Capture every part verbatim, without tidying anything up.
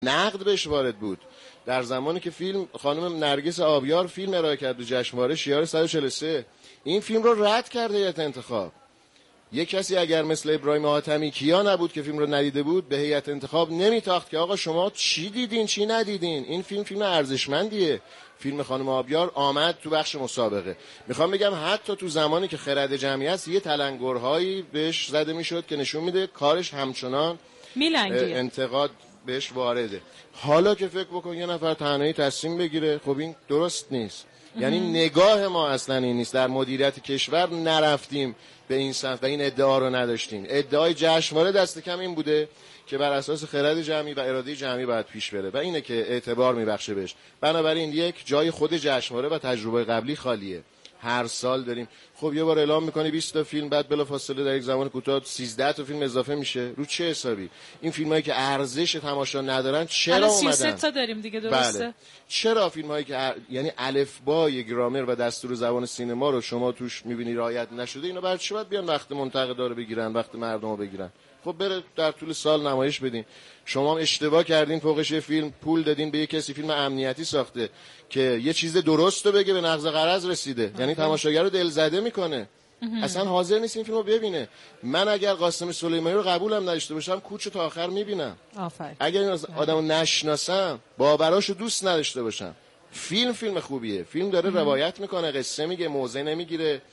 نقد بهش وارد بود. در زمانی که فیلم خانم نرگس آبیار فیلم ارائه کرد به جشنواره شیار صد و چهل و سه، این فیلم رو رد کرده هیئت انتخاب. یک کسی اگر مثل ابراهیم حاتمی کیا نبود که فیلم رو ندیده بود، به هیئت انتخاب نمیتاخت که آقا شما چی دیدین چی ندیدین، این فیلم فیلم ارزشمندیه. فیلم خانم آبیار آمد تو بخش مسابقه. میخوام بگم حتی تو زمانی که خرد جمعی است یه تلنگرهایی بهش زده میشد که نشون میده کارش همچنان میلنگه، انتقاد بهش وارده. حالا که فکر بکن یه نفر تنهایی تصمیم بگیره، خب این درست نیست. یعنی نگاه ما اصلا این نیست. در مدیریت کشور نرفتیم به این سمت و این ادعا رو نداشتیم. ادعای جشنواره دست کم این بوده که بر اساس خرد جمعی و اراده جمعی باید پیش بره و اینه که اعتبار میبخشه بهش. بنابراین یک جای خود جشنواره و تجربه قبلی خالیه. هر سال داریم خب یه بار اعلام میکنی بیست تا فیلم، بعد بلافاصله در یک زمان کوتاه سیزده تا فیلم اضافه میشه. رو چه حسابی؟ این فیلمایی که ارزش تماشا ندارن چرا اومدن؟ سی و سه تا داریم دیگه، درسته؟ بله. چرا فیلمایی که ار... یعنی الفبای گرامر و دستور زبان سینما رو شما توش میبینی رعایت نشده، اینا برای چی باید بیان وقت منتقدا رو بگیرن، وقت مردمو بگیرن؟ خب بره در طول سال نمایش بدین. شما هم اشتباه کردین، فوقش یه فیلم پول دادین به یه کسی فیلم امنیتی ساخته که یه چیز درست رو بگه به نقض غرض رسیده، یعنی تماشاگر رو دلزده میکنه. اصلا حاضر نیست این فیلمو ببینه. من اگر قاسم سلیمانی رو قبولم نداشته باشم کوچو تا آخر میبینم. آفرین. اگر این آدمو نشناسم، باوراشو دوست نداشته باشم، فیلم فیلم خوبیه. فیلم داره روایت میکنه، قصه میگه، موضع نمیگیره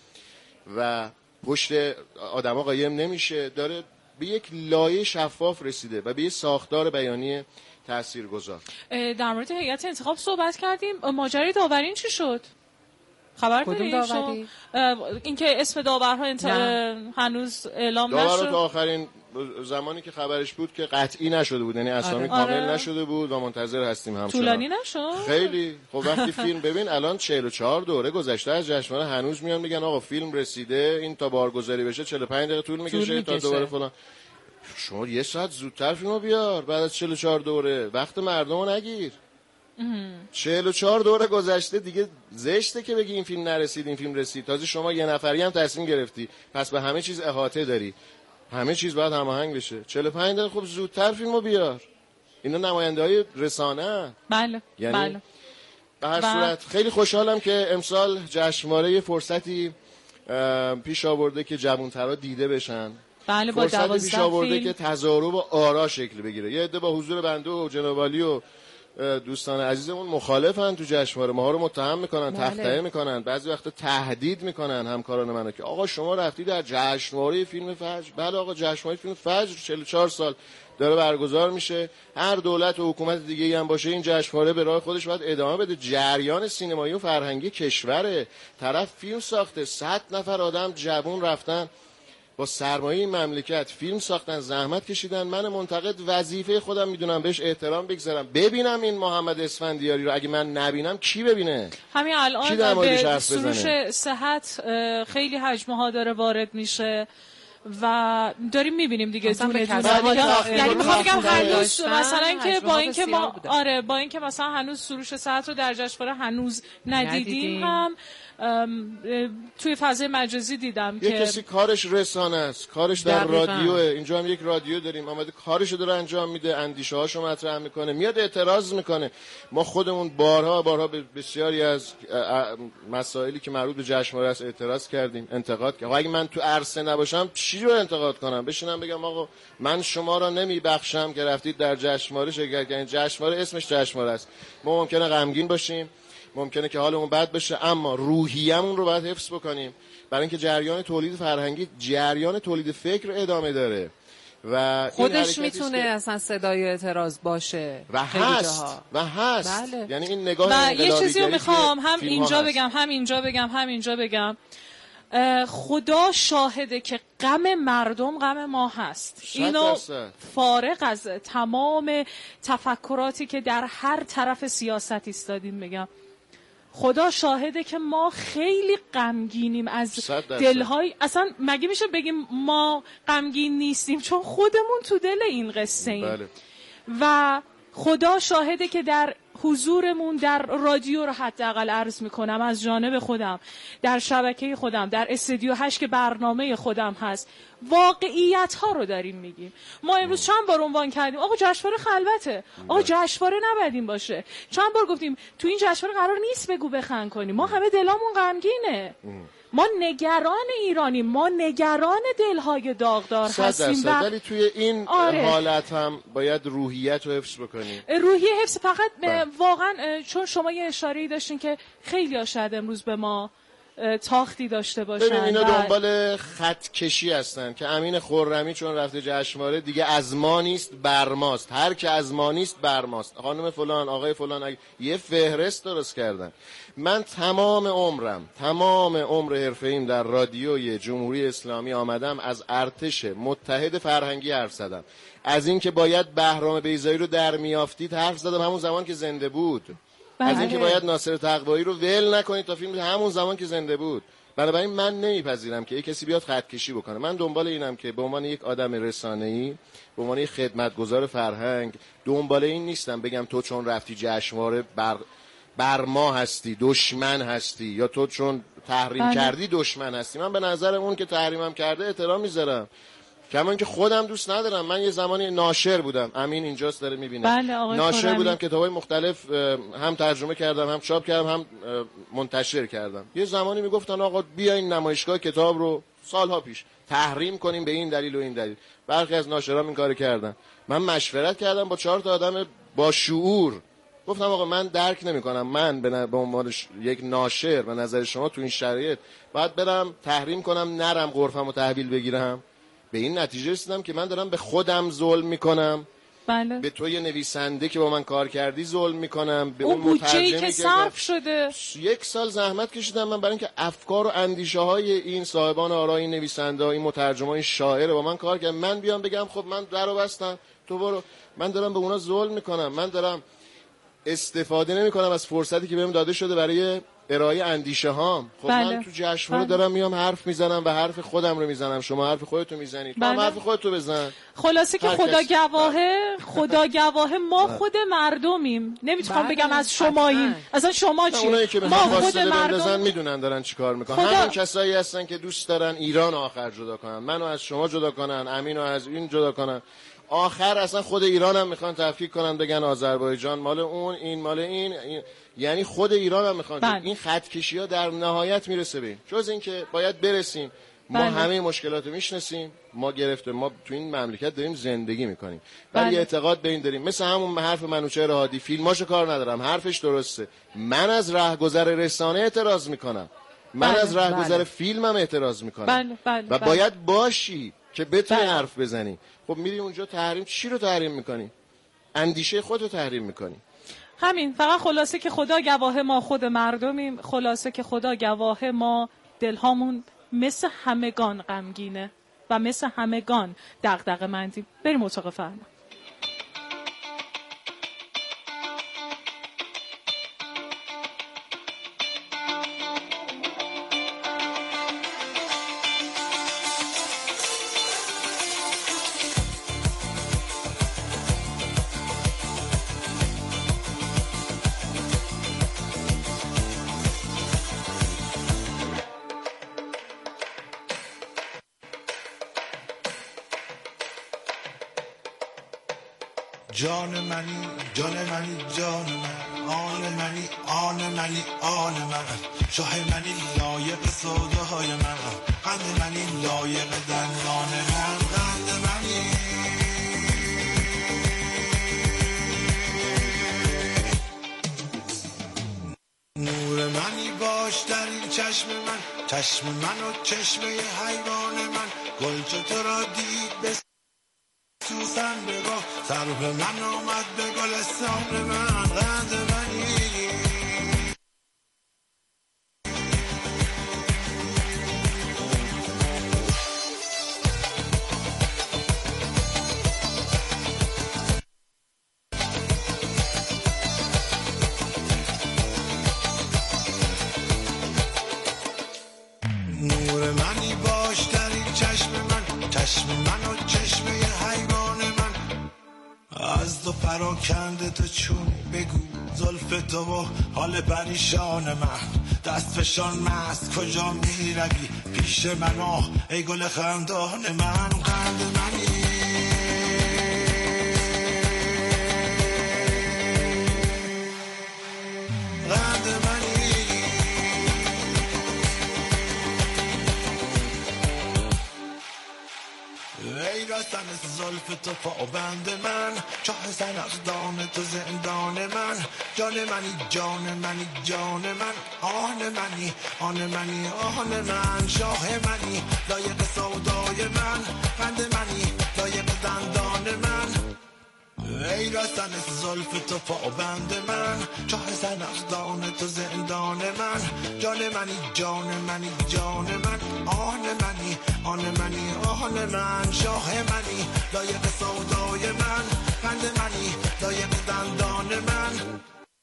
و پشت آدما قایم نمیشه، داره به یک لایه شفاف رسیده و به یک ساختار بیانی تاثیرگذار. در مورد هیئت انتخاب صحبت کردیم، ماجرای داورین چی شد؟ خبر دارین شما؟ اینکه اسم داورها انت... هنوز اعلام نشد. داورها تا آخرین زمانی که خبرش بود که قطعی نشده بود، یعنی اسامی آره. کامل آره. نشده بود و منتظر هستیم همچنان. طولانی نشد؟ خیلی. خب وقتی فیلم ببین الان چهل و چهار دوره گذشته از جشنواره، هنوز میان میگن آقا فیلم رسیده، این تا بارگذاری بشه چهل و پنج دقیقه طول میکشه تا دوباره فلان. شما یه ساعت زودتر فیلمو بیار بعد از چهل و چهار دوره، وقت مردمو نگیر. چهل و چهار دوره گذشته دیگه زشته که بگی این فیلم نرسید این فیلم رسید. تازه شما یه نفری هم تصمیم گرفتی، پس به همه چیز احاطه داری، همه چیز باید هماهنگ بشه. چهل و پنج دقیقه خب زودتر فیلمو بیار. اینا نماینده‌های رسانه. بله یعنی بله. به هر صورت خیلی خوشحالم که امسال جشنواره فرصتی پیش آورده که جوان‌ترا دیده بشن. بله با فرصتی پیش آورده فیلم. که تضارب و آرا شکل بگیره. یه عده با حضور بنده و جناب عالی و دوستان عزیزمون مخالفن تو جشنواره، ما رو متهم میکنن، تخطئه میکنن، بعضی وقتا تهدید میکنن همکاران منو که آقا شما رفتی در جشنواره فیلم فجر. بله آقا جشنواره فیلم فجر چهل و چهار سال داره برگزار میشه. هر دولت و حکومت دیگه‌ای هم باشه این جشنواره به راه خودش باید ادامه بده. جریان سینمایی و فرهنگی کشوره. طرف فیلم ساخته، صد نفر آدم جوون رفتن با سرمایه این مملکت فیلم ساختن، زحمت کشیدن. من منتقد وظیفه خودم میدونم بهش احترام بگذارم، ببینم این محمد اسفندیاری رو. اگه من نبینم کی ببینه؟ همین الان به سروش صحت خیلی حجمه ها داره وارد میشه و داریم میبینیم دیگه دونه دونه. یعنی میخوام بگم هنوز مثلا اینکه با اینکه ما آره با اینکه مثلا هنوز سروش صحت رو در جشنواره هنوز ندیدیم هم توی فضای مجازی دیدم یه که کسی کارش رسانه است، کارش در رادیوه. اینجا هم یک رادیو داریم، آمده کارشو داره انجام میده، اندیشه هاشو مطرح میکنه، میاد اعتراض میکنه. ما خودمون بارها بارها به بسیاری از مسائلی که مربوط به جشنواره است اعتراض کردیم، انتقاد کردیم. اگه من تو عرصه نباشم چی رو انتقاد کنم؟ بشینم بگم آقا من شما را نمیبخشم که رفتید در جشنواره شرکت کردید. جشنواره اسمش جشنواره است. ما ممکنه غمگین باشیم، ممکنه که حالمون بد بشه، اما روحیه‌مون رو باید حفظ بکنیم، برای اینکه جریان تولید فرهنگی جریان تولید فکر ادامه داره و خودش میتونه اصلا صدای اعتراض باشه و هست و هست بله. یعنی این نگاه و یه چیزی رو میخوام هم اینجا بگم هم اینجا بگم هم اینجا بگم خدا شاهده که غم مردم غم ما هست. اینو فارغ از تمام تفکراتی که در هر طرف سیاست ایستادیم میگم، خدا شاهده که ما خیلی غمگینیم از دلهای. اصلا مگه میشه بگیم ما غمگین نیستیم؟ چون خودمون تو دل این قصه ایم. بله. و خدا شاهده که در حضورمون در رادیو رو حداقل عرض میکنم از جانب خودم، در شبکه خودم، در استودیو هشت که برنامه خودم هست، واقعیت ها رو داریم میگیم. ما امروز چند بار عنوان کردیم آقا جشنواره خلوته، آقا جشنواره نباید این باشه. چند بار گفتیم تو این جشنواره قرار نیست بگو بخند کنیم. ما همه دلامون غمگینه، ما نگران ایرانی، ما نگران دلهای داغدار هستیم. و... ولی توی این آره. حالت هم باید روحیت رو حفظ بکنیم. روحیه حفظ فقط با. واقعا چون شما یه اشاره‌ای داشتین که خیلی ها شاید امروز به ما تاختی داشته باشن. ببین اینا دنبال خط کشی هستن که امین خرمی چون رفته جشنواره دیگه از ما نیست بر ماست، هر که از ما نیست بر ماست، خانم فلان آقای فلان اگه... یه فهرست درست کردن. من تمام عمرم تمام عمر حرفه‌ایم در رادیوی جمهوری اسلامی آمدم از ارتش متحد فرهنگی حرف زدم، از این که باید بهرام بیضایی رو در میافتید حرف زدم همون زمان که زنده بود، بله. از اینکه باید ناصر تقوایی رو ول نکنید تا فیلم همون زمان که زنده بود. بنابراین من نمیپذیرم که یک کسی بیاد خط کشی بکنه. من دنبال اینم که به عنوان یک آدم رسانه‌ای، به عنوان یک خدمتگزار فرهنگ، دنبال این نیستم بگم تو چون رفتی جشنواره بر بر ما هستی دشمن هستی، یا تو چون تحریم بله. کردی دشمن هستی. من به نظر اون که تحریمم کرده احترام میذارم، کما اینکه خودم دوست ندارم. من یه زمانی ناشر بودم، امین اینجاست داره میبینه. بله ناشر خورمی. بودم، کتابای مختلف هم ترجمه کردم، هم چاپ کردم، هم منتشر کردم. یه زمانی میگفتن آقا بیاین نمایشگاه کتاب رو سالها پیش تحریم کنیم به این دلیل و این دلیل. برخی از ناشران این کارو کردن. من مشورت کردم با چهار تا آدم با شعور، گفتم آقا من درک نمی‌کنم، من به عنوان یک ناشر به نظر شما تو این شرایط باید برم تحریم کنم، نرم غرفمو تحویل بگیرم. به این نتیجه رسیدم که من دارم به خودم ظلم میکنم، بله. به توی نویسنده که با من کار کردی ظلم میکنم، به اون, اون مترجمی که صرف شده. یک سال زحمت کشیدم من برای اینکه افکار و اندیشه های این صاحبان آرای این نویسنده ها، این مترجمان، این شاعر با من کار کردن، من بیام بگم خب من درو بستم تو برو. من دارم به اونا ظلم میکنم، من دارم استفاده نمیکنم از فرصتی که بهم داده شده برای ارائه اندیشه هام. خب بله. من تو جشنواره بله. دارم میام حرف میزنم و حرف خودم رو میزنم، شما حرف خودتو میزنید، تو بله. هم حرف خودتو بزن. خلاصه که خدا گواهه، خدا گواهه ما خود مردمیم. نمیخوام بله. بگم از شماییم، اصلا شما چی؟ اونایی که ما خود مردم میدونن دارن چیکار میکنن. خدا... همین کسایی هستن که دوست دارن ایران آخر جدا کنن، منو از شما جدا کنن، امینو از این جدا کنن. آخر اصلا خود ایران هم میخوان تفکیک کنن، بگن آذربایجان مال اون، این مال این, این... یعنی خود ایران هم میخوان. بله. این خط کشی ها در نهایت میرسه به این، جز این که باید برسیم ما بله. همه مشکلات رو میشناسیم، ما گرفته، ما تو این مملکت داریم زندگی میکنیم ولی بله. اعتقاد به این داریم. مثل همون حرف منوچهر هادی، فیلماشو کار ندارم، حرفش درسته. من از رهگذر رسانه اعتراض میکنم، من بله. از رهگذر بله. فیلمم اعتراض میکنم بله. بله. و بله. باید باشی که بتونی بله. حرف بزنی. خب میری اونجا تحریم، چی رو تحریم میکنی؟ اندیشه خودت تحریم میکنی. همین، فقط خلاصه که خدا گواه ما خود مردمیم، خلاصه که خدا گواه ما دلهامون مثل همگان غمگینه و مثل همگان دغدغه‌مندیم. بریم اتاق فرمان. جان منی جان منی جان من، آن منی آن منی آن من، شاه منی لایق سودای من، قند منی لایق دندان من، قند منی نور منی باش در این چشم من، چشم من و چشمه حیوان من، گل چو تو را دید به سوسن بگاه، سرف من آمد به گلستان من، قند منی نور منی باش در این چشم من، چشم من و چشمه حیوان من، از تو پراکنده تو چون بگو زلف تو و حال پریشان من، دست فشان مست کجا می روی پیش من، آه ای گل خندان من، قند منی قند منی ای رسن زلف تو پابند من، چاه زنخدان تو زندان من، جان منی جان منی جان من، آن منی آن منی آن من، شاه منی لایق سودای من، قند منی لایق دندان من، ای رسن زلف تو پابند من، چاه زنخدان تو زندان من، جان منی جان منی جان من، آن منی آن منی آن من، شاه منی لایق سودای من، قند منی لایق دندان من.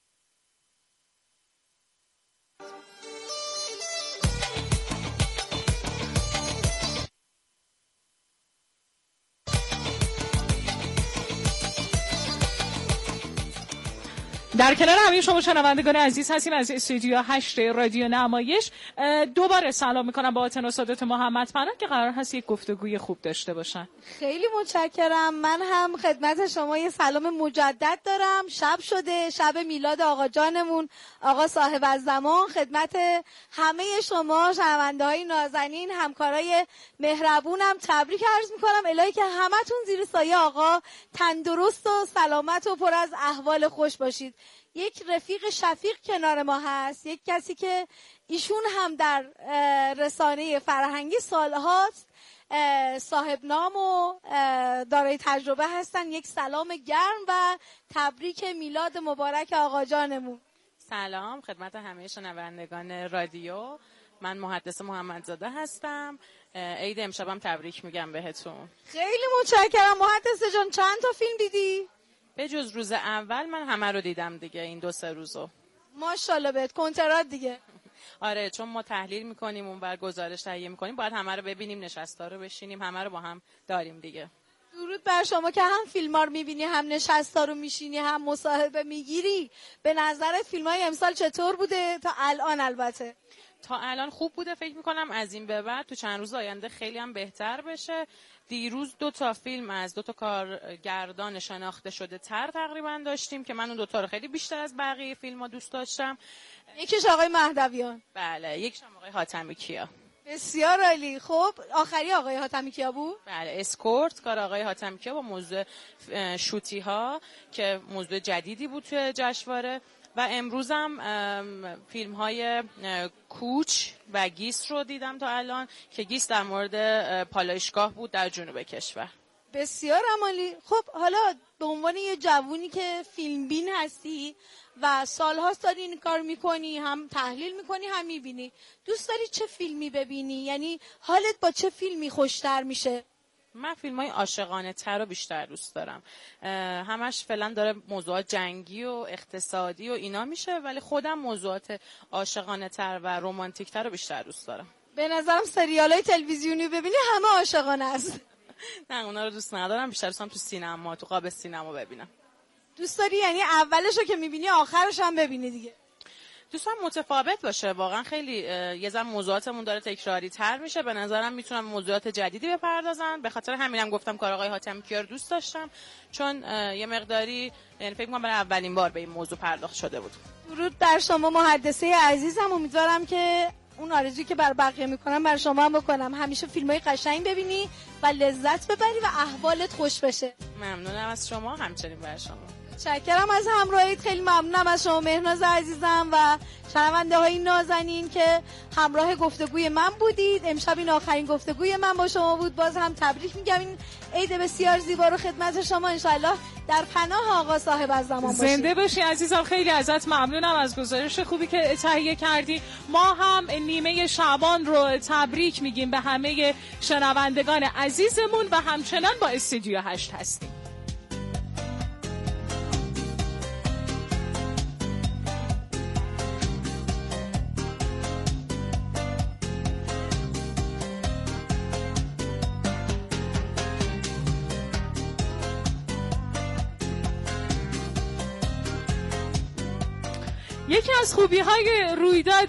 در کنار همه شما شنوندگان عزیز هستیم از استودیو هشت رادیو نمایش. دوباره سلام میکنم با تناسادات محمد پناه که قرار هست یک گفتگوی خوب داشته باشن. خیلی متشکرم. من هم خدمت شما یه سلام مجدد دارم. شب شده، شب میلاد آقا جانمون آقا صاحب الزمان. خدمت همه شما شنونده های نازنین، همکارای مهربونم تبریک عرض میکنم. الهی که همتون زیر سایه آقا تندرست و سلامت و پر از احوال خوش باشید. یک رفیق شفیق کنار ما هست، یک کسی که ایشون هم در رسانه فرهنگی سالهاست صاحب نام و دارای تجربه هستن. یک سلام گرم و تبریک میلاد مبارک آقا جانمون. سلام خدمت همه شنوندگان رادیو، من محدث محمدزاده هستم. عید امشبم تبریک میگم بهتون. خیلی متشکرم محدث جان. چند تا فیلم دیدی؟ به جز روز اول من همه رو دیدم دیگه، این دو سه روزو. ماشاءالله بهت، کنترات دیگه. آره چون ما تحلیل میکنیم اون بر گزارش تهیه میکنیم، باید همه رو ببینیم، نشستا رو بشینیم، همه رو با هم داریم دیگه. درود بر شما که هم فیلم ها رو میبینی، هم نشستا رو میشینی، هم مصاحبه میگیری. به نظرت فیلم های امسال چطور بوده تا الان؟ البته تا الان خوب بوده، فکر میکنم از این به بعد تو چند روز آینده خیلی هم بهتر بشه. دیروز دو تا فیلم از دو تا کارگردان شناخته شده تر تقریبا داشتیم که من اون دو تا رو خیلی بیشتر از بقیه فیلم‌ها دوست داشتم. یکیش آقای مهدویان. بله، یکیش هم آقای حاتمی کیا. بسیار عالی. خب آخری آقای حاتمی کیا بود؟ بله، اسکورت کار آقای حاتمی کیا با موضوع شوتی ها که موضوع جدیدی بود توی جشنواره. و امروز هم فیلم های کوچ و گیس رو دیدم تا الان که گیس در مورد پالایشگاه بود در جنوب کشور. بسیار عالی. خب حالا به عنوان یه جوونی که فیلم بین هستی و سالهاست داری این کار میکنی، هم تحلیل میکنی هم میبینی، دوست داری چه فیلمی ببینی؟ یعنی حالت با چه فیلمی خوشتر میشه؟ من فیلم های عاشقانه تر رو بیشتر دوست دارم. همش فعلا داره موضوعات جنگی و اقتصادی و اینا میشه، ولی خودم موضوعات عاشقانه تر و رمانتیک تر رو بیشتر دوست دارم. به نظرم سریال های تلویزیونی ببینی همه عاشقانه است. نه اونا رو دوست ندارم، بیشتر دوست دارم تو سینما، تو قاب سینما ببینم. دوست داری یعنی اولش رو که میبینی آخرش هم ببینی دیگه؟ دوستان متفاوت باشه، واقعا خیلی یه ذره موضوعاتمون داره تکراری تر میشه. به نظرم میتونم موضوعات جدیدی بپردازن، به خاطر همینم گفتم کار آقای حاتمی کیا رو دوست داشتم، چون یه مقداری یعنی فکر کنم برای اولین بار به این موضوع پرداخت شده بود. درود بر شما محدثه عزیزم. امیدوارم که اون آرزویی که بر بقیه میکنم بر شما هم بکنم، همیشه فیلمای قشنگ ببینی و لذت ببری و احوالت خوش بشه. ممنونم از شما، همچنین بر شما. متشکرم از همراهیت. خیلی ممنونم از شما مهناز عزیزم و شنونده های نازنین که همراه گفتگوی من بودید. امشب این آخرین گفتگوی من با شما بود. باز هم تبریک میگم این عید بسیار زیبا رو خدمت شما. انشالله در پناه آقا صاحب الزمان باشید. زنده باشی عزیزم. خیلی ازت ممنونم از گزارش خوبی که تهیه کردی. ما هم نیمه شعبان رو تبریک میگیم به همه شنوندگان عزیزمون و همچنان با استودیو هشت هستیم. یکی از خوبی های رویداد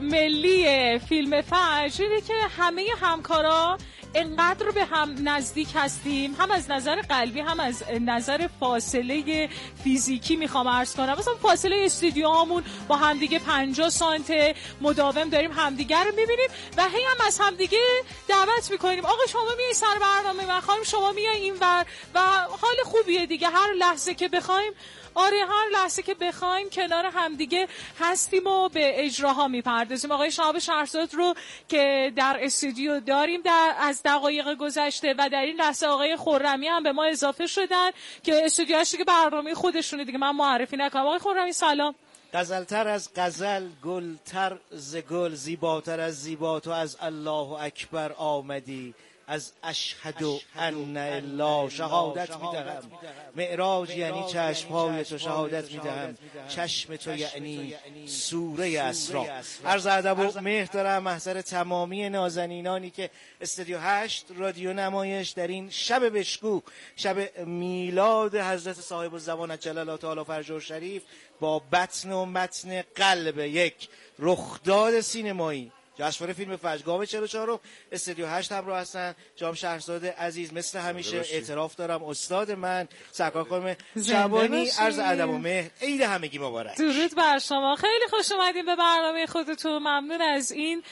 ملی فیلم فجر اینه که همه همکارا انقدر به هم نزدیک هستیم، هم از نظر قلبی هم از نظر فاصله فیزیکی. میخوام عرض کنم مثلا فاصله استودیوهامون با همدیگه پنجاه سانته، مداوم داریم همدیگه رو میبینیم و هی هم از همدیگه دعوت میکنیم آقا شما میای سر برنامه من، خانم شما میای اینور و حال خوبیه دیگه. هر لحظه که بخوایم، آره هر لحظه که بخوایم کنار همدیگه هستیم و به اجراها میپردازیم. آقای شهاب شهرزاد رو که در استودیو داریم در از دقایق گذشته و در این لحظه آقای خرمی هم به ما اضافه شدن که استودیوش دیگه برنامه خودشونه دیگه، من معرفی نکنم. آقای خرمی سلام. غزلتر از غزل، گلتر ز گل، زیباتر از زیبا تو از الله اکبر آمدی. از اشهد ان الا شهادت میدهم. معراج یعنی چشمهای تو، شهادت میدهم چشم تو یعنی سوره اسراء. عرض ادب و مهر دارم محضر تمامی نازنینانی که استودیو هشت رادیو نمایش در این شب بشکوه، شب میلاد حضرت صاحب الزمان عجل الله تعالی فرجه الشریف، با بطن و متن قلب یک رخداد سینمایی جشنواره فیلم فجر گام چهل و چهار استودیو هشت همراه هستن. جناب شهرزاد عزیز مثل همیشه اعتراف دارم استاد من سرکار خانم شعبانی، عرض ادب و مهر، عید همگی مبارک. درود بر شما، خیلی خوش اومدین به برنامه خودتون. ممنون از این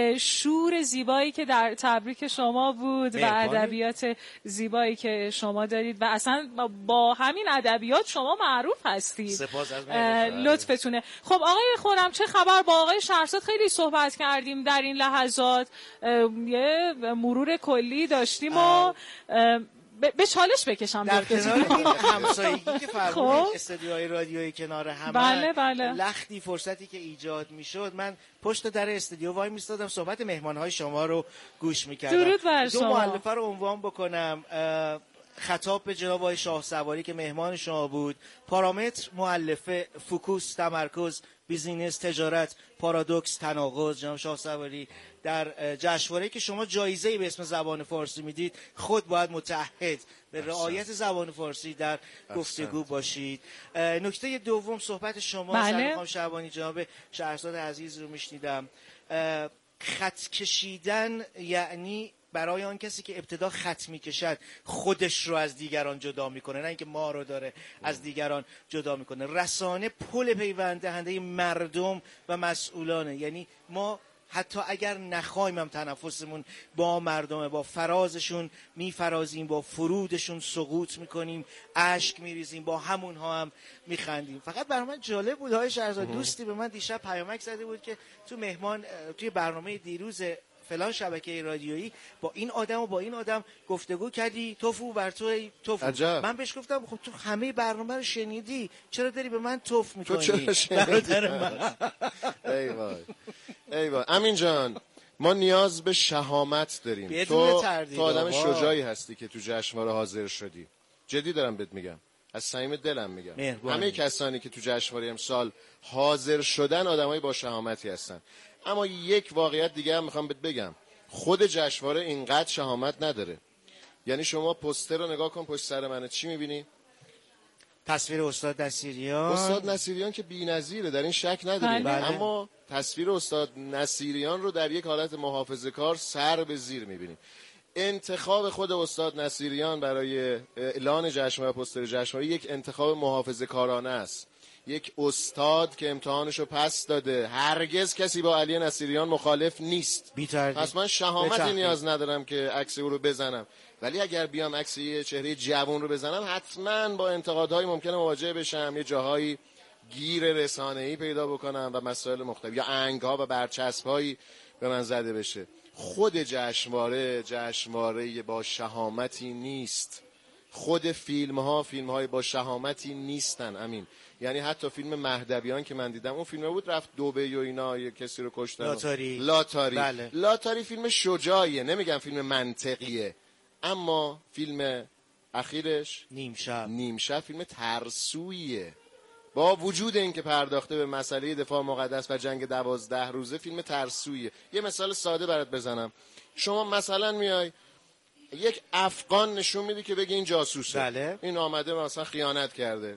شور زیبایی که در تبریک شما بود و ادبیات زیبایی که شما دارید و اصلا با همین ادبیات شما معروف هستید. سپاس از لطفتونه. خب آقای خورم چه خبر؟ با آقای شهرزاد خیلی صحبت کردیم در این لحظات، یه مرور کلی داشتیم و به چالش بکشم در کنار این همسایگی که فرمودید استودیوهای رادیویی کنار هم، بله بله. لختی فرصتی که ایجاد میشد من پشت در استودیو وای میستادم صحبت مهمانهای شما رو گوش میکردم. درود بر شما. دو مؤلفه رو عنوان بکنم. خطاب به جناب آقای شاه سواری که مهمان شما بود، پارامتر مؤلفه، فوکوس تمرکز، بیزینس تجارت، پارادوکس تناقض. جناب شاه سواری در جشنواره‌ای که شما جایزه‌ای به اسم زبان فارسی میدید خود باید متعهد به رعایت زبان فارسی در گفتگو باشید. نکته دوم صحبت شما بله. خانم شعبانی جناب شهرزاد عزیز رو میشنیدم. خط کشیدن یعنی برای آن کسی که ابتدا خط میکشد خودش رو از دیگران جدا میکنه، نه اینکه ما رو داره از دیگران جدا میکنه. رسانه پل پیوند دهنده مردم و مسئولانه، یعنی ما حتی اگر نخوایم هم تنفسمون با مردمه، با فرازشون میفرازیم، با فرودشون سقوط میکنیم، اشک میریزیم، با همونها هم میخندیم. فقط برای من جالب بود های شهرزاد، دوستی به من دیشب پیامک زده بود که تو مهمان توی برنامه دیروز فلان شبکه رادیویی با این آدم و با این آدم گفتگو کردی، توفو بر تو توفو. عجب. من بهش گفتم خب تو همه برنامه رو شنیدی، چرا داری به من توف میکنی؟ تو چرا شنیدی؟ ای وای ای وای. امین جان ما نیاز به شهامت داریم. تو تو آدم شجاعی هستی که تو جشنواره حاضر شدی. جدی دارم بهت میگم، از صمیم دلم میگم. مهربانی. همه کسانی که تو جشنواره امسال حاضر شدن آدمای با شهامتی هستن. اما یک واقعیت دیگه هم میخوام بهت بگم، خود جشنواره اینقدر شهامت نداره. یعنی شما پوستر رو نگاه کن پشت سر من، چی میبینی؟ تصویر استاد نصیریان. استاد نصیریان که بی‌نظیره، در این شک نداریم. بله. اما تصویر استاد نصیریان رو در یک حالت محافظه‌کار سر به زیر میبینیم. انتخاب خود استاد نصیریان برای اعلان جشنواره، پوستر جشنواره، یک انتخاب محافظه‌کارانه است. یک استاد که امتحانشو پس داده. هرگز کسی با علی نصیریان مخالف نیست. پس من شهامتی نیاز ندارم که عکس او رو بزنم، ولی اگر بیام عکس یه چهره جوان رو بزنم حتما با انتقادهای ممکنه مواجه بشم، یه جاهایی گیر رسانه‌ای پیدا بکنم و مسائل مختلف یا انگ‌ها و برچسب‌هایی به من زده بشه. خود جشنواره جشنواره با شهامتی نیست. خود فیلم ها فیلم های با شهامتی نیستن. امین، یعنی حتی فیلم مهدویان که من دیدم، اون فیلم بود رفت دبی و اینا یه کسی رو کشتن، لاتاری لاتاری بله. لاتاری فیلم شجاعیه، نمیگم فیلم منطقیه، اما فیلم اخیرش نیم شب نیم شب فیلم ترسوییه. با وجود اینکه پرداخته به مسئله دفاع مقدس و جنگ دوازده روزه، فیلم ترسوییه. یه مثال ساده برات بزنم. شما مثلا میای یک افغان نشون میدی که بگی این جاسوسه، بله. این آمده مثلا خیانت کرده یا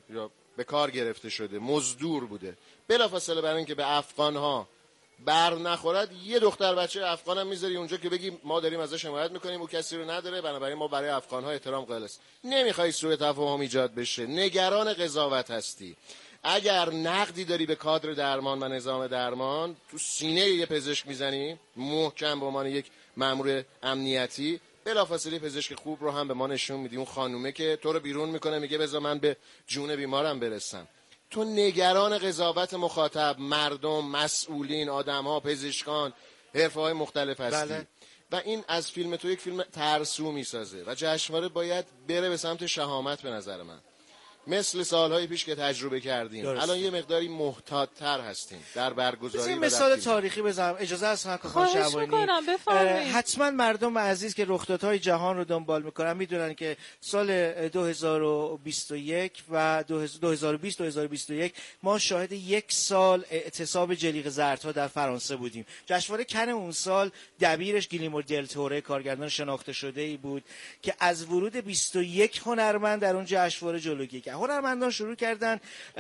به کار گرفته شده، مزدور بوده. بلافاصله برای اینکه به افغان‌ها بر نخورد یه دختر بچه افغان هم میذاری اونجا که بگی ما داریم ازش حمایت میکنیم، او کسی رو نداره، بنابراین ما برای افغان‌ها احترام قائل است. نمیخوای سوء تفاهم ایجاد بشه، نگران قضاوت هستی. اگر نقدی داری به کادر درمان و نظام درمان، تو سینه یه پزشک میزنی محکم به عنوان یک مأمور امنیتی، بلافاصله پزشک خوب رو هم به ما نشون میدی. اون خانومه که تو رو بیرون میکنه میگه بذار من به جون بیمارم برسم. تو نگران قضاوت مخاطب، مردم، مسئولین، آدم‌ها، پزشکان، حرفه‌های مختلف هستی. بله. و این از فیلم تو یک فیلم ترسو میسازه و جشنواره باید بره به سمت شهامت به نظر من. مثل سالهای پیش که تجربه کردیم درسته. الان یه مقداری محتاط‌تر هستیم در برگزاری. مثال تاریخی بزنم، اجازه است خانم شعبانی؟ حتما مردم عزیز که رخدادهای جهان رو دنبال میکنن میدونن که سال دو هزار و بیست و یک و دو هزار و بیست دو هزار و بیست و یک ما شاهد یک سال اعتصاب جلیقه زردها در فرانسه بودیم. جشنواره کن اون سال دبیرش گیلیمو دل تورے کارگردان شناخته شده ای بود که از ورود بیست و یک هنرمند در اون جشنواره جلوگیری کرد. هنرمندان شروع کردن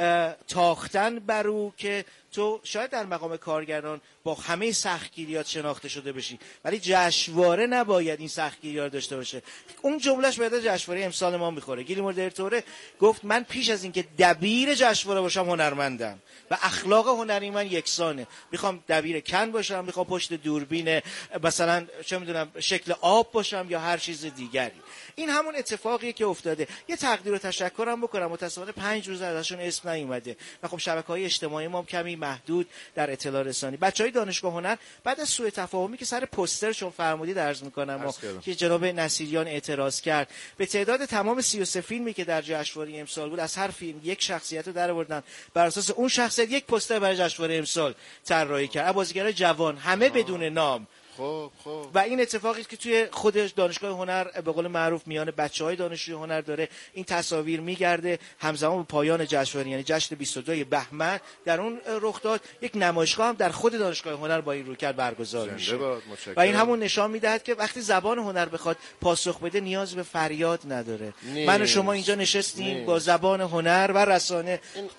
تاختن بر او که تو شاید در مقام کارگردان با همه سختگیریات شناخته شده بشی، ولی جشنواره نباید این سختگیری‌ها رو داشته باشه. اون جملهش به درد جشنواره امسال ما میخوره. گیلیمو دل تورé گفت من پیش از اینکه دبیر جشنواره باشم هنرمندم و اخلاق هنری من یکسانه. میخوام دبیر کن باشم، میخوام پشت دوربین مثلا چه میدونم شکل آب باشم یا هر چیز دیگری. این همون اتفاقیه که افتاده. یه تقدیر و تشکرم بکنم، متأسفانه پنج روز ازشون اسم نیومده و خب شبکه‌های اجتماعی ما کمی محدود در اطلاع رسانی. بچهای دانشگاه هنر بعد از سوء تفاهمی که سر پوسترشون فرمودید عرض می‌کنم و که جناب نصیریان اعتراض کرد، به تعداد تمام سی و سه فیلمی که در جشنواره امسال بود از هر فیلم یک شخصیت رو درآوردن، بر اساس اون شخصیت یک پوستر برای جشنواره امسال طراحی کرد. بازیگرای جوان همه آه. بدون نام. خب خب و این اتفاقی که توی خود دانشگاه هنر به قول معروف میان بچهای دانشجوی هنر داره این تصاویر میگرده همزمان با پایان جشنواره، یعنی جشن بیست و دو بهمن در اون رخ داد یک نمایشگاه هم در خود دانشگاه هنر با این رویکرد برگزار میشه و این همون نشان میدهد که وقتی زبان هنر بخواد پاسخ بده نیاز به فریاد نداره. نیست. من و شما اینجا نشستیم نیست. با زبان هنر و رسانه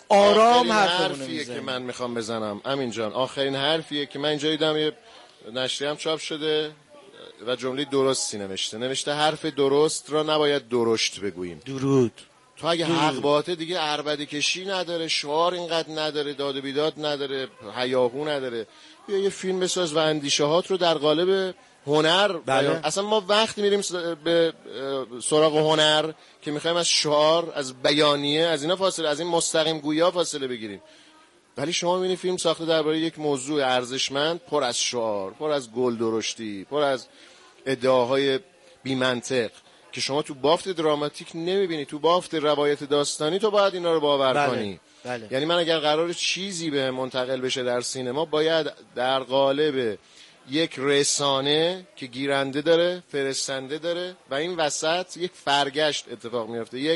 آرام حرفمون حرفیه که من میخوام بزنم. امین جان آخرین حرفیه که من اینجا دیدم، یه نشریه هم چاپ شده و جمله درستی نوشته نوشته حرف درست را نباید درشت بگوییم. درود. تو اگه درود. حق باته دیگه عربده کشی نداره، شعار اینقدر نداره، داد و بیداد نداره، هیاهو نداره. بیا یه فیلم بساز و اندیشهات رو در قالب هنر. بله. اصلا ما وقتی میریم به سراغ هنر که میخوایم از شعار، از بیانیه، از اینا فاصله، از این مستقیم گویا فاصله بگیریم، ولی شما می‌بینید فیلم ساخته درباره یک موضوع ارزشمند، پر از شعار، پر از گل درشتی، پر از ادعاهای بی منطق که شما تو بافت دراماتیک نمی‌بینی، تو بافت روایت داستانی تو باید اینا رو باور بله. کنی. بله. یعنی من اگر قرار چیزی به منتقل بشه در سینما، باید در قالب یک رسانه که گیرنده داره، فرستنده داره و این وسط یک فرگشت اتفاق میفته، یک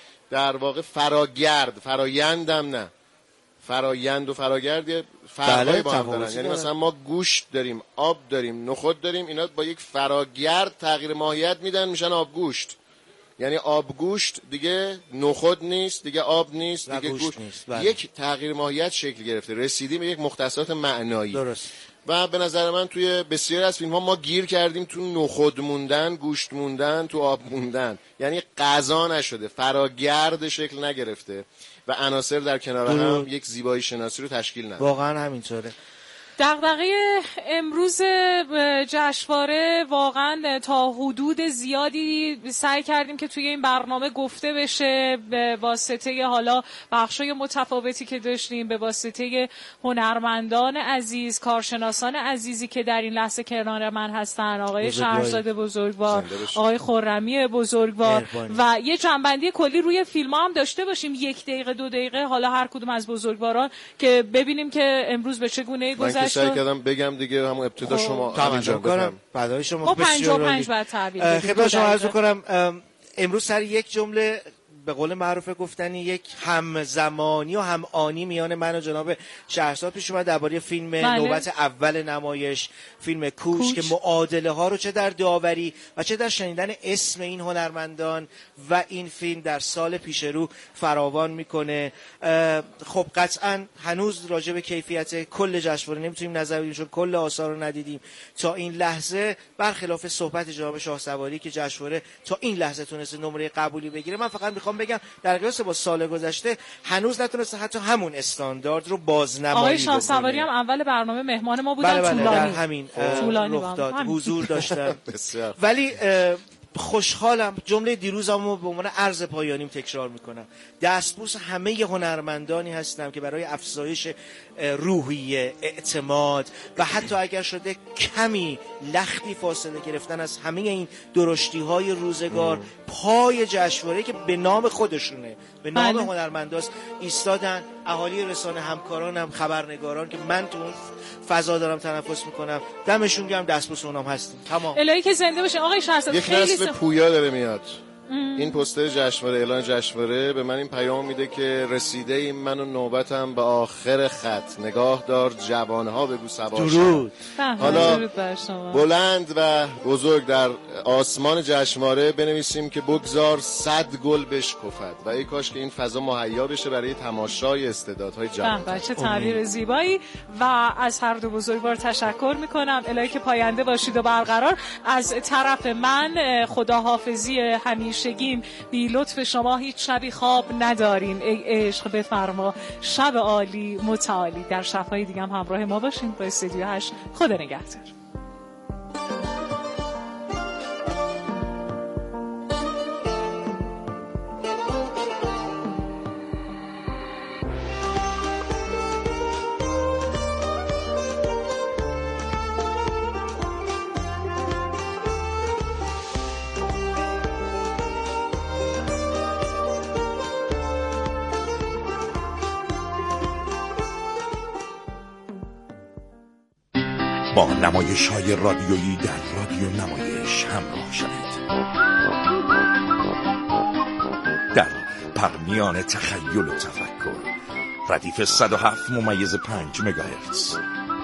در واقع فراگرد، فرایندم نه فرایند و فراگرد فرقای با هم دارن. یعنی مثلا ما گوشت داریم، آب داریم، نخود داریم، اینا با یک فراگرد تغییر ماهیت میدن میشن آبگوشت. یعنی آبگوشت دیگه نخود نیست، دیگه آب نیست، دیگه گوشت, گوشت نیست. بله. یک تغییر ماهیت شکل گرفته، رسیدیم به یک مختصات معنایی. درست. و به نظر من توی بسیاری از فیلم ها ما گیر کردیم تو نخود موندن، گوشت موندن، تو آب موندن. یعنی غذا نشده، فراگرد شکل نگرفته و عناصر در کنار هم یک زیبایی شناسی رو تشکیل نداد. واقعا همینطوره. دغدغه امروز جشنواره واقعا تا حدود زیادی سعی کردیم که توی این برنامه گفته بشه، به واسطه حالا بخشای متفاوتی که داشتیم، به واسطه هنرمندان عزیز، کارشناسان عزیزی که در این لحظه کنار من هستن، آقای شهرزاد بزرگوار، آقای خرمی بزرگوار و یه جنبندی کلی روی فیلم هم داشته باشیم، یک دقیقه دو دقیقه حالا هر کدوم از بزرگواران، که ببینیم که امروز به چه گونه گذشت. سعی کردم بگم دیگه همون ابتدا شما توجه کنم بعدای شما پنجاه و پنج بعد تعبیر خدمت شما عرض کنم. امروز سر یک جمله به قول معروف گفتنی یک همزمانی و همانی میان من و جناب شهرزاد پیش اومد درباره فیلم بله. نوبت اول نمایش، فیلم کوچ, کوچ که معادله ها رو چه در داوری و چه در شنیدن اسم این هنرمندان و این فیلم در سال پیش رو فراوان میکنه. خب قطعا هنوز راجع به کیفیت کل جشنواره نمیتونیم نظر بدیم چون کل آثار رو ندیدیم تا این لحظه، برخلاف صحبت جناب شاهسواری که جشنواره تا این لحظه تونسته نمره قبولی بگیره. من فقط میخوام بگم در قیاس با سال گذشته هنوز نتونسته حتی همون استاندارد رو بازنمایی بکنه. آقای شاهسواری هم اول برنامه مهمان ما بودن. بله بله طولانی در همین طولانی رخ داد، حضور داشتن. ولی خوشحالم. جمله دیروزمو به عنوان عرض پایانیم تکرار میکنم. دستبوس همه هنرمندانی هستم که برای افزایش روحیه، اعتماد و حتی اگر شده کمی لختی فاصله گرفتن از همه این درشتی های روزگار پای جشنواره که به نام خودشونه، به نام بله. هنرمنداست ایستادن. اهالی رسانه، همکارانم، خبرنگاران که من تو اون فضا دارم تنفس میکنم، دمشون گرم، دستبوس اونام هستیم. تمام. الهی که زنده باشین آقای شهرزاد. یک نسل پویا داره میاد. ام. این پوستر جشنواره، اعلان جشنواره به من این پیام میده که رسیده این من و نوبتم به آخر خط، نگاه دار جوانها بگو سبا درود. حالا بلند و بزرگ در آسمان جشنواره بنویسیم که بگذار صد گل بشکفد و ای کاش که این فضا مهیا بشه برای تماشای استعدادهای جوان. چه تعبیر زیبایی. و از هر دو بزرگوار تشکر میکنم. الهی که پاینده باشید و برقرار. از طرف من خداحافظی همیشه شگیم، بی لطف شما هیچ شبی خواب نداریم. ای عشق بفرما شب عالی متعالی. در شب‌های دیگه هم همراه ما باشین با استودیو هشت. خدا نگهدار. با نمایش‌های رادیویی در رادیو نمایش همراه شدید. در پرمیان تخیل و تفکر، ردیف صد و هفت ممیز پنج مگاهرتز.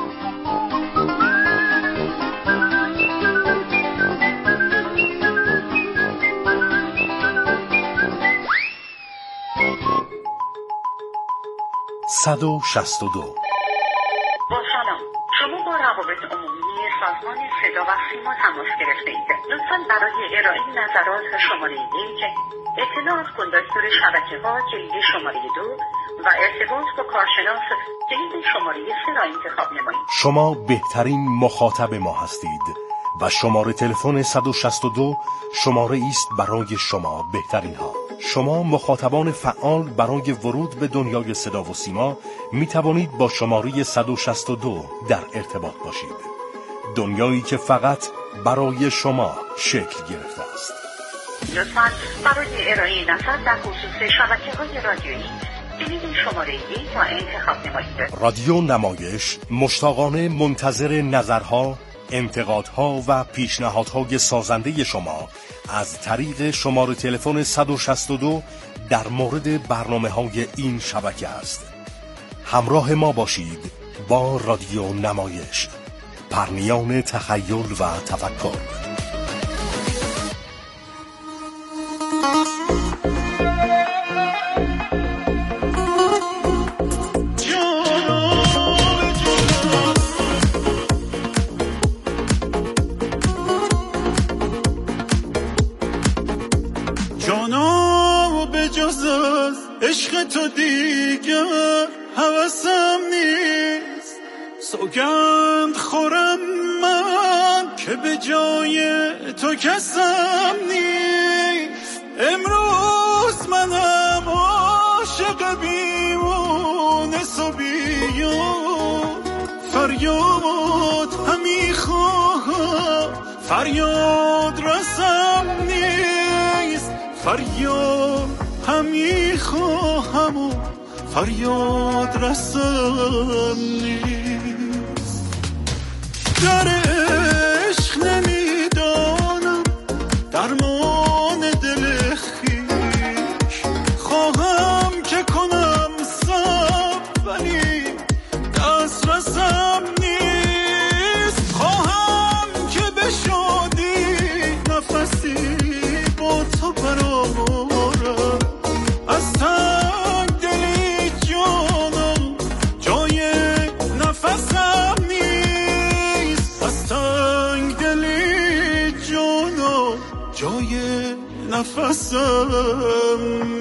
صد و شصت و دو. روابط عمومی سازمان صدا و سیما تماس گرفته اید. لطفاً برای ارائه نظرات شماره یک، اطلاع از کندکتور شبکه‌ها کلید شماره دو و ارتباط با کارشناس کلید شماره سه را انتخاب نمایید. شما بهترین مخاطب ما هستید و شماره تلفن صد و شصت و دو شماره است برای شما بهترین ها. شما مخاطبان فعال برای ورود به دنیای صدا و سیما می توانید با شماره صد و شصت و دو در ارتباط باشید. دنیایی که فقط برای شما شکل گرفته است. لطفاً برای ارائه نظر در خصوص شبکه‌های رادیویی کلید شماره یک را انتخاب نمایید. رادیو نمایش مشتاقانه منتظر نظرها، انتقادها و پیشنهادهای سازنده شما از طریق شماره تلفن صد و شصت و دو در مورد برنامه‌های این شبکه است. همراه ما باشید با رادیو نمایش، پرمیان تخیل و تفکر. عشق تو دیگر هوسم نیست، سوگند خورم من که به جای تو کسم نیست. امروز منم عاشق بیمونس و بیاد، فریاد همی خواهم فریاد رسم نیست، فریاد همی خواهم و فریاد رسم نیست. در عشق نمیدانم درمان دل خویش، نفسم